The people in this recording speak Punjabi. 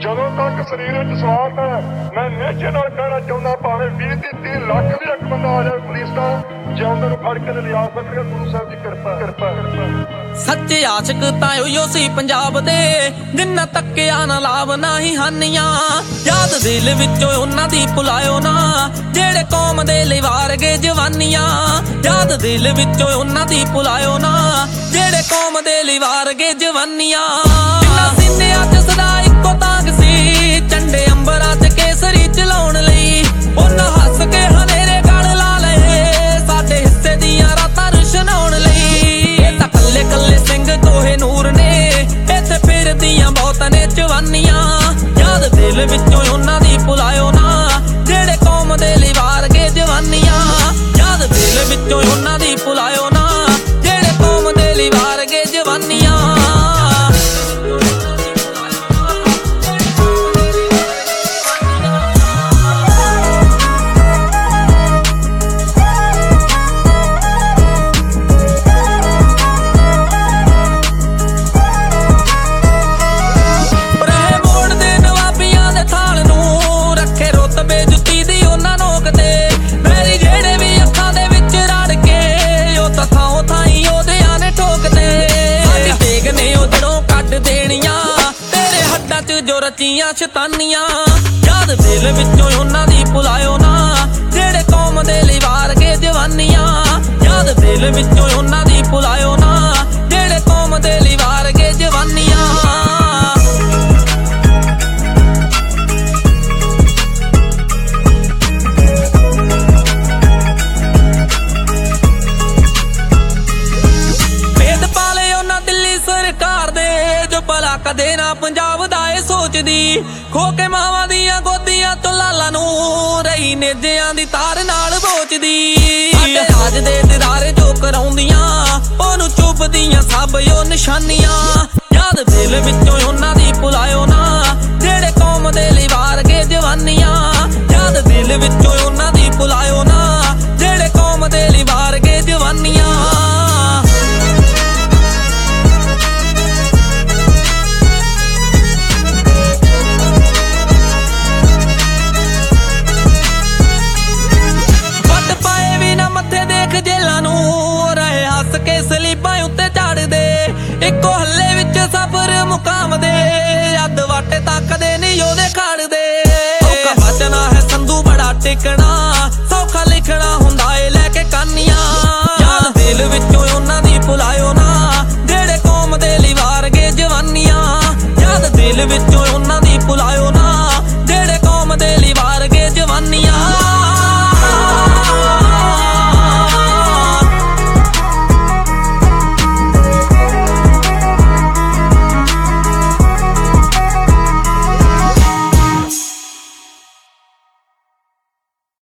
ਜਦੋਂ ਤੱਕ ਸਰੀਰ ਵਿੱਚ ਸਵਾਸ ਹੈ ਮੈਂ ਨਿਸ਼ਚੇ ਨਾਲ ਕਹਿਣਾ ਚਾਹੁੰਦਾ ਭਾਵੇਂ 20-30 ਲੱਖ ਵੀ ਇੱਕ ਬੰਦਾ ਆ ਜਾਵੇ ਪੁਲਿਸ ਦਾ ਜਿਉਂਦੇ ਨੂੰ ਫੜ ਕੇ ਲਿਆ ਸਕੇਗਾ। ਗੁਰੂ ਸਾਹਿਬ ਦੀ ਕਿਰਪਾ। ਸੱਚੇ ਆਸ਼ਿਕ ਤਾਂ ਉਹੀਓ ਸੀ ਪੰਜਾਬ ਦੇ ਜਿੰਨਾ ਤੱਕਿਆ ਨਾ ਲਾਭ ਨਾ ਹੀ ਹਾਨੀਆਂ। ਯਾਦ ਦਿਲ ਵਿੱਚੋਂ ਉਹਨਾਂ ਦੀ ਭੁਲਾਇਓ ਨਾ ਜਿਹੜੇ ਕੌਮ ਦੇ ਲਈ ਵਾਰ ਗਏ ਜਵਾਨੀਆਂ। ਯਾਦ ਦਿਲ ਵਿੱਚੋਂ ਉਹਨਾਂ ਦੀ ਭੁਲਾਇਓ ਨਾ ਜਿਹੜੇ ਕੌਮ ਦੇ ਲਈ ਵਾਰ ਗਏ ਜਵਾਨੀਆਂ। ਜਿੰਨਾ ਸੀਨਿਆਂ 'ਚ ਸਦਾ ਇੱਕੋ ਤਾਂਗ ਸੀ ਝੰਡੇ ਅੰਬਰਾਂ 'ਚ ਕੇਸਰੀ ਚਲਾਉਣ ਲਈ। ਉਹਨਾਂ ਹੱਸ ਕੇ ਹਨੇਰੇ ਗਲ ਲਾ ਲਏ ਸਾਡੇ ਹਿੱਸੇ ਦੀਆਂ ਰਾਤਾਂ ਰੁਸ਼ਨਾਉਣ ਲਈ। ਇਹ ਤਾਂ ਕੱਲੇ ਕੱਲੇ ਸਿੰਘ ਕੋਹੇ ਨੂਰ ਨੇ ਇੱਥੇ ਫਿਰਦੀਆਂ ਬਹੁਤ ਨੇ ਜਵਾਨੀਆਂ। ਯਾਦ ਦਿਲ ਵਿੱਚੋਂ ਉਹਨਾਂ ਦੀ ਭੁਲਾਇਓ ਨਾ ਜਿਹੜੇ ਕੌਮ ਦੇ ਲਈ ਵਾਰ ਗਏ ਜਵਾਨੀਆਂ। ਯਾਦ ਦਿਲ ਵਿੱਚੋਂ ਉਹਨਾਂ ਦੀ ਭੁਲਾਇਓ ਨਾ ਜਿਹੜੇ ਕੌਮ ਦੇ ਲਈ ਵਾਰ ਗਏ ਜਵਾਨੀਆਂ। ਜੋ ਰਚੀਆਂ ਸ਼ੈਤਾਨੀਆਂ। ਯਾਦ ਦਿਲ ਵਿੱਚੋਂ ਉਹਨਾਂ ਦੀ ਭੁਲਾਇਓ ਨਾ ਜਿਹੜੇ ਕੌਮ ਦੇ ਲਈ ਵਾਰ ਗਏ ਜਵਾਨੀਆਂ। ਯਾਦ ਦਿਲ ਵਿੱਚੋਂ ਉਹਨਾਂ ਦੀ ਭੁਲਾਇਓ ਨਾ ਜਿਹੜੇ ਕੌਮ ਦੇ ਲਈ ਵਾਰ ਗਏ ਜਵਾਨੀਆਂ। ਭੇਦ ਪਾਲੇ ਉਹਨਾਂ ਦਿੱਲੀ ਸਰਕਾਰ ਦੇ ਜੋ ਭਲਾ ਕਦੇ ਨਾ ਪੰਜਾਬ ਦਾ ਇਹ ਸੋਚਦੀ। ਖੋ ਕੇ ਮਾਵਾਂ ਦੀਆਂ ਗੋਦੀਆਂ ਤੋਂ ਲਾਲਾਂ ਨੂੰ ਰਹੀ ਨੇਜਿਆਂ ਦੀ ਤਾਰ ਨਾਲ ਬੋਚਦੀ। ਸਾਡੇ ਰਾਜ ਦੇ ਦਿਦਾਰੇ ਜੋ ਕਰਾਉਂਦੀਆਂ ਉਹਨੂੰ ਚੁੱਭਦੀਆਂ ਸਭ ਉਹ ਨਿਸ਼ਾਨੀਆਂ। ਯਾਦ ਦਿਲ ਵਿੱਚੋਂ ਉਹਨਾਂ ਦੀ ਭੁਲਾਇਓ ਨਾ ਜਿਹੜੇ ਕੌਮ ਦੇ ਲਈ ਵਾਰ ਗਏ ਜਵਾਨੀਆਂ। ਯਾਦ ਦਿਲ ਵਿੱਚੋਂ ਉਹਨਾਂ ਦੀ ਭੁਲਾਇਓ ਨਾ ਜਿਹੜੇ ਕੌਮ ਦੇ ਲਈ ਵਾਰ ਗਏ ਜਵਾਨੀਆਂ। ਕੇ ਸਲੀਬਾਂ ਉੱਤੇ ਝਾੜਦੇ ਇੱਕੋ ਹੱਲੇ ਵਿੱਚ ਸਫ਼ਰ ਮੁਕਾਮ ਦੇ। ਅੱਧ ਵਾਟੇ ਤਾਂ ਕਦੇ ਨਹੀਂ ਉਹਦੇ ਖੜਦੇ। ਔਖਾ ਬਚਣਾ ਹੈ ਸੰਧੂ ਬੜਾ ਟਿਕਣਾ ਸੌਖਾ ਲਿਖਣਾ ਹੁੰਦਾ ਏ ਲੈ ਕੇ ਕਾਨੀਆਂ। ਯਾਦ ਦਿਲ ਵਿੱਚੋਂ ਉਹਨਾਂ ਦੀ ਭੁਲਾਇਓ ਨਾ ਜਿਹੜੇ ਕੌਮ ਦੇ ਲਈ ਵਾਰ ਗਏ ਜਵਾਨੀਆਂ। ਯਾਦ ਦਿਲ ਵਿੱਚੋਂ ਉਹਨਾਂ ਦੀ ਭੁਲਾਇਓ